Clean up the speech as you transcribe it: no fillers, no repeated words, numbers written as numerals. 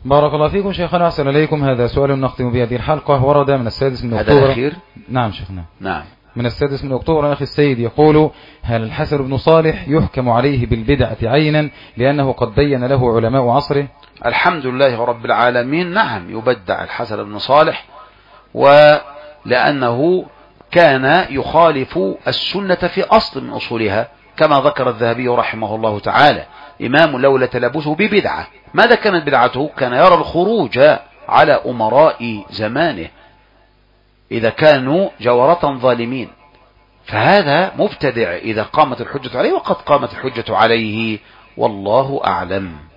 بارك الله فيكم شيخنا، أحسن إليكم. هذا سؤال نختم به هذه الحلقة، ورد من 6 أكتوبر. هذا الأخير؟ نعم شيخنا. نعم. من 6 أكتوبر أخي السيد يقول: هل الحسن بن صالح يحكم عليه بالبدعة عينا لأنه قد بين له علماء عصره؟ الحمد لله رب العالمين، نعم يبدع الحسن بن صالح، ولأنه كان يخالف السنة في أصل من أصولها، كما ذكر الذهبي رحمه الله تعالى: إمام لولا تلبسه ببدعة. ماذا كانت بدعته؟ كان يرى الخروج على أمراء زمانه إذا كانوا جورة ظالمين، فهذا مبتدع إذا قامت الحجة عليه، وقد قامت الحجة عليه، والله أعلم.